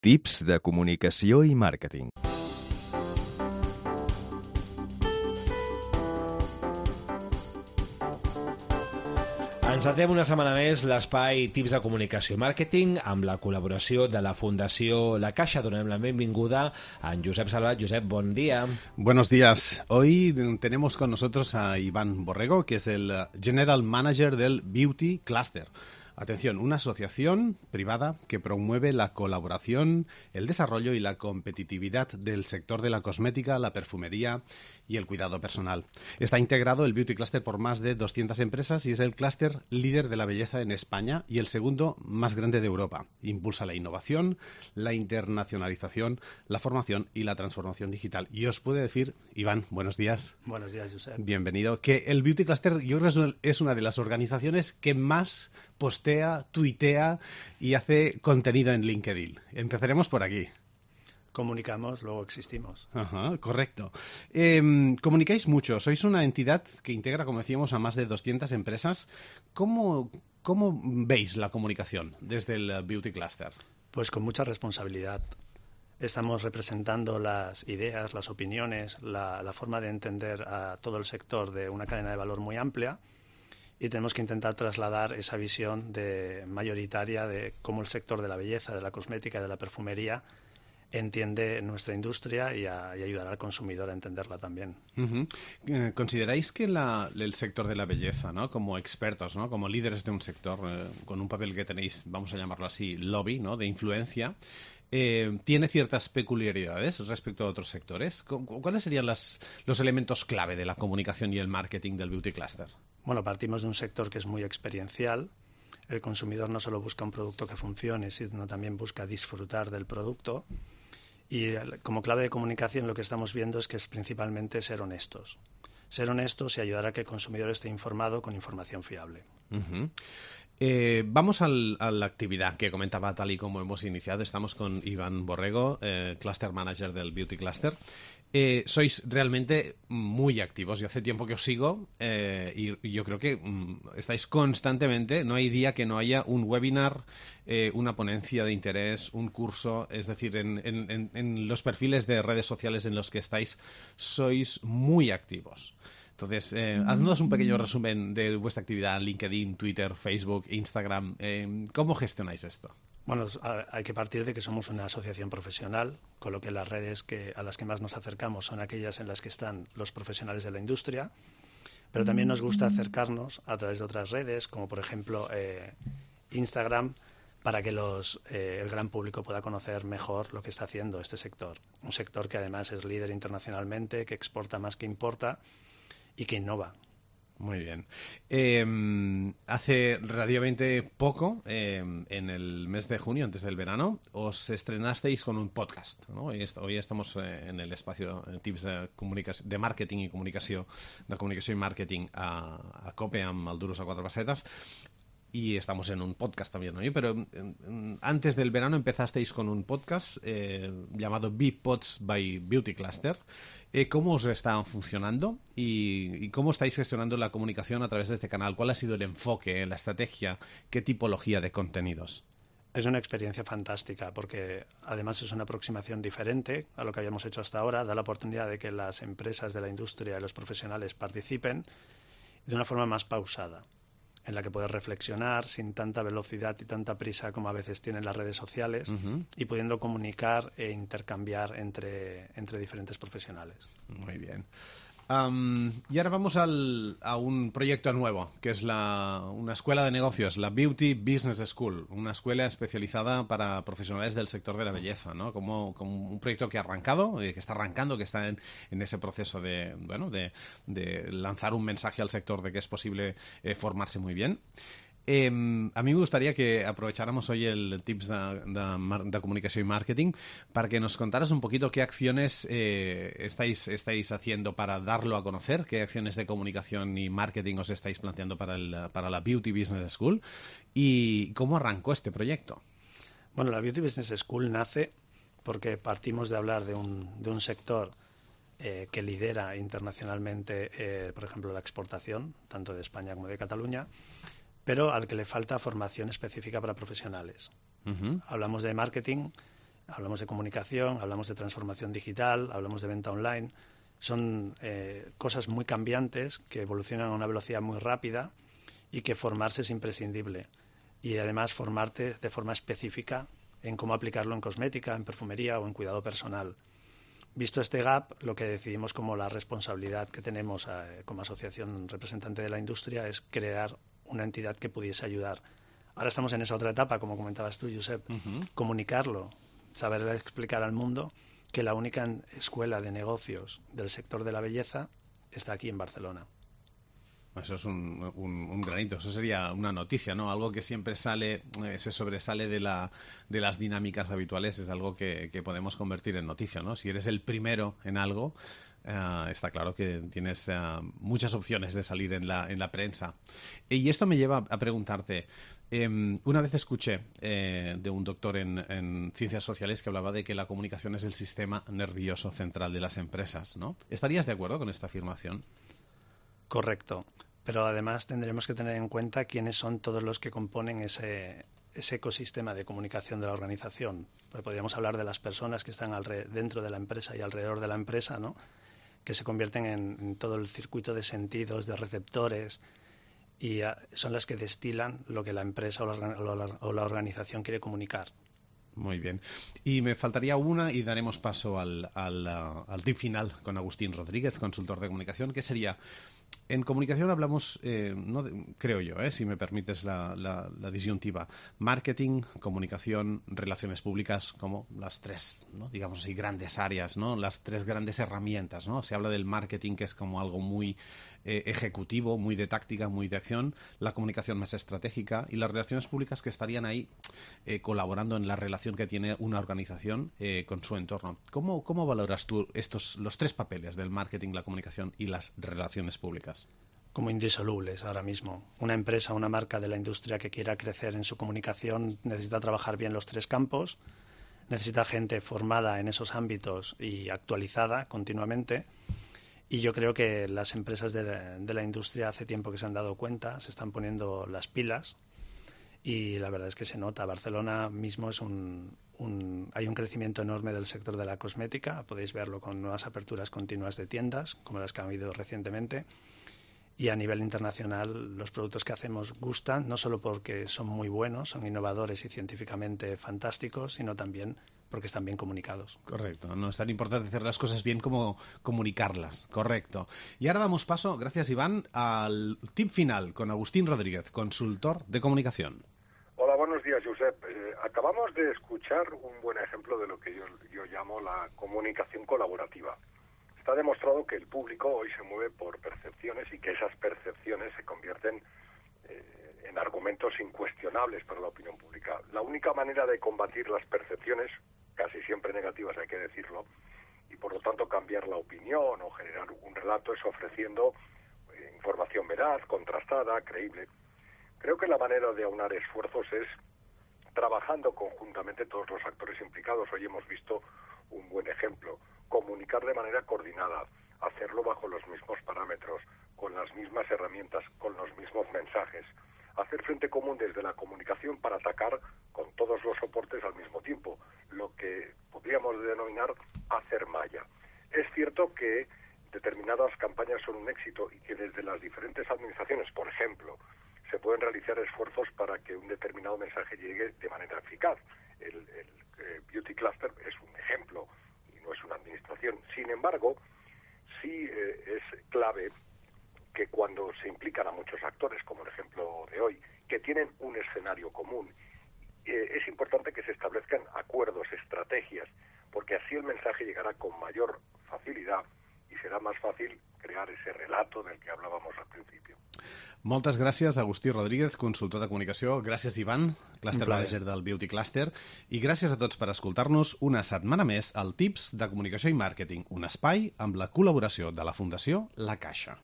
Tips de comunicació i màrqueting. Encetem una setmana més l'espai Tips de comunicació i màrqueting amb la col·laboració de la Fundació La Caixa. Donem la benvinguda a en Josep Salvat. Josep, bon dia. Buenos días. Hoy tenemos con nosotros a Iván Borrego, que es el General Manager del Beauty Cluster. Atención, una asociación privada que promueve la colaboración, el desarrollo y la competitividad del sector de la cosmética, la perfumería y el cuidado personal. Está integrado el Beauty Cluster por más de 200 empresas y es el clúster líder de la belleza en España y el segundo más grande de Europa. Impulsa la innovación, la internacionalización, la formación y la transformación digital. Y os puedo decir, Iván, buenos días. Buenos días, Josep. Bienvenido. Que el Beauty Cluster yo creo que es una de las organizaciones que más postea, tuitea y hace contenido en LinkedIn. Empezaremos por aquí. Comunicamos, luego existimos. Ajá, correcto. Comunicáis mucho. Sois una entidad que integra, como decíamos, a más de 200 empresas. ¿Cómo veis la comunicación desde el Beauty Cluster? Pues con mucha responsabilidad. Estamos representando las ideas, las opiniones, la forma de entender a todo el sector de una cadena de valor muy amplia. Y tenemos que intentar trasladar esa visión mayoritaria de cómo el sector de la belleza, de la cosmética y de la perfumería entiende nuestra industria y ayudar al consumidor a entenderla también. Uh-huh. ¿Consideráis que el sector de la belleza, ¿no? Como expertos, ¿no? Como líderes de un sector, con un papel que tenéis, vamos a llamarlo así, lobby, ¿no? De influencia, tiene ciertas peculiaridades respecto a otros sectores? ¿Cuáles serían los elementos clave de la comunicación y el marketing del Beauty Cluster? Bueno, partimos de un sector que es muy experiencial. El consumidor no solo busca un producto que funcione, sino también busca disfrutar del producto. Y como clave de comunicación lo que estamos viendo es que es principalmente ser honestos. Ser honestos y ayudar a que el consumidor esté informado con información fiable. Uh-huh. Vamos a la actividad que comentaba tal y como hemos iniciado. Estamos con Iván Borrego, Cluster Manager del Beauty Cluster. Sois realmente muy activos. Yo hace tiempo que os sigo y yo creo que estáis constantemente. No hay día que no haya un webinar, una ponencia de interés, un curso. Es decir, en los perfiles de redes sociales en los que estáis, sois muy activos. Entonces, haznos un pequeño resumen de vuestra actividad en LinkedIn, Twitter, Facebook, Instagram. ¿Cómo gestionáis esto? Bueno, hay que partir de que somos una asociación profesional, con lo que las redes a las que más nos acercamos son aquellas en las que están los profesionales de la industria, pero también nos gusta acercarnos a través de otras redes, como por ejemplo Instagram, para que el gran público pueda conocer mejor lo que está haciendo este sector. Un sector que además es líder internacionalmente, que exporta más que importa y que innova. Muy bien. Hace relativamente poco, en el mes de junio, antes del verano, os estrenasteis con un podcast, ¿no? Hoy estamos en el espacio Tips de marketing i comunicació, de comunicació i màrqueting a COPE amb el Duros a Cuatro Pessetas. Y estamos en un podcast también, ¿no? Pero antes del verano empezasteis con un podcast llamado BePods by Beauty Cluster. ¿Cómo os está funcionando y cómo estáis gestionando la comunicación a través de este canal? ¿Cuál ha sido el enfoque, la estrategia? ¿Qué tipología de contenidos? Es una experiencia fantástica porque además es una aproximación diferente a lo que habíamos hecho hasta ahora. Da la oportunidad de que las empresas de la industria y los profesionales participen de una forma más pausada, en la que poder reflexionar sin tanta velocidad y tanta prisa como a veces tienen las redes sociales, uh-huh, y pudiendo comunicar e intercambiar entre diferentes profesionales. Muy bien. Y ahora vamos a un proyecto nuevo, que es una escuela de negocios, la Beauty Business School, una escuela especializada para profesionales del sector de la belleza, ¿no? Como un proyecto que ha arrancado, que está arrancando, que está en ese proceso de lanzar un mensaje al sector de que es posible formarse muy bien. A mí me gustaría que aprovecháramos hoy el Tips de comunicació i màrqueting para que nos contaras un poquito qué acciones estáis haciendo para darlo a conocer, qué acciones de comunicación y marketing os estáis planteando para la Beauty Business School y cómo arrancó este proyecto. Bueno, la Beauty Business School nace porque partimos de hablar de un sector que lidera internacionalmente, por ejemplo, la exportación, tanto de España como de Cataluña, pero al que le falta formación específica para profesionales. Uh-huh. Hablamos de marketing, Hablamos de comunicación, hablamos de transformación digital, hablamos de venta online. Son cosas muy cambiantes que evolucionan a una velocidad muy rápida y que formarse es imprescindible. Y además formarte de forma específica en cómo aplicarlo en cosmética, en perfumería o en cuidado personal. Visto este gap, lo que decidimos como la responsabilidad que tenemos como asociación representante de la industria es crear una entidad que pudiese ayudar. Ahora estamos en esa otra etapa, como comentabas tú, Josep, comunicarlo, saber explicar al mundo que la única escuela de negocios del sector de la belleza está aquí en Barcelona. Eso es un granito, eso sería una noticia, ¿no? Algo que siempre se sobresale de las dinámicas habituales, es algo que podemos convertir en noticia, ¿no? Si eres el primero en algo, está claro que tienes muchas opciones de salir en la prensa. Y esto me lleva a preguntarte, una vez escuché de un doctor en ciencias sociales que hablaba de que la comunicación es el sistema nervioso central de las empresas, ¿no? ¿Estarías de acuerdo con esta afirmación? Correcto, pero además tendremos que tener en cuenta quiénes son todos los que componen ese ecosistema de comunicación de la organización. Podríamos hablar de las personas que están dentro de la empresa y alrededor de la empresa, ¿no? Que se convierten en todo el circuito de sentidos, de receptores, y son las que destilan lo que la empresa o la organización quiere comunicar. Muy bien. Y me faltaría una y daremos paso al tip final con Agustín Rodríguez, consultor de comunicación, que sería... En comunicación hablamos, creo yo, si me permites la disyuntiva, marketing, comunicación, relaciones públicas, como las tres, ¿no? Digamos así, grandes áreas, ¿no? Las tres grandes herramientas, ¿no? Se habla del marketing, que es como algo muy ejecutivo, muy de táctica, muy de acción, la comunicación más estratégica y las relaciones públicas que estarían ahí colaborando en la relación que tiene una organización con su entorno. ¿Cómo valoras tú los tres papeles del marketing, la comunicación y las relaciones públicas? Como indisolubles ahora mismo. Una empresa, una marca de la industria que quiera crecer en su comunicación necesita trabajar bien los tres campos, necesita gente formada en esos ámbitos y actualizada continuamente. Y yo creo que las empresas de la industria hace tiempo que se han dado cuenta, se están poniendo las pilas y la verdad es que se nota. Barcelona mismo es hay un crecimiento enorme del sector de la cosmética, podéis verlo con nuevas aperturas continuas de tiendas, como las que han habido recientemente. Y a nivel internacional los productos que hacemos gustan, no solo porque son muy buenos, son innovadores y científicamente fantásticos, sino también porque están bien comunicados. Correcto, no es tan importante hacer las cosas bien como comunicarlas, correcto. Y ahora damos paso, gracias Iván, al tip final con Agustín Rodríguez, consultor de comunicación. Hola, buenos días, Josep. Acabamos de escuchar un buen ejemplo de lo que yo llamo la comunicación colaborativa. Está demostrado que el público hoy se mueve por percepciones y que esas percepciones se convierten en argumentos incuestionables para la opinión pública. La única manera de combatir las percepciones, casi siempre negativas hay que decirlo, y por lo tanto cambiar la opinión o generar un relato es ofreciendo información veraz, contrastada, creíble. Creo que la manera de aunar esfuerzos es trabajando conjuntamente todos los actores implicados. Hoy hemos visto un buen ejemplo. Comunicar de manera coordinada, hacerlo bajo los mismos parámetros, con las mismas herramientas, con los mismos mensajes. Hacer frente común desde la comunicación para atacar con todos los soportes al mismo tiempo, lo que podríamos denominar hacer malla. Es cierto que determinadas campañas son un éxito y que desde las diferentes administraciones, por ejemplo, se pueden realizar esfuerzos para que un determinado mensaje llegue de manera eficaz. El Beauty Cluster es un ejemplo y no es una administración. Sin embargo, sí es clave que cuando se implican a muchos actores, como el ejemplo de hoy, que tienen un escenario común, es importante que se establezcan acuerdos, estrategias, porque así el mensaje llegará con mayor facilidad y será más fácil crear ese relato del que hablábamos al principio. Moltes gràcies, Agustí Rodríguez, consultor de comunicació. Gràcies, Ivan, Cluster Manager del Beauty Cluster. I gràcies a tots per escoltar-nos una setmana més al Tips de Comunicació i Màrqueting, un espai amb la col·laboració de la Fundació La Caixa.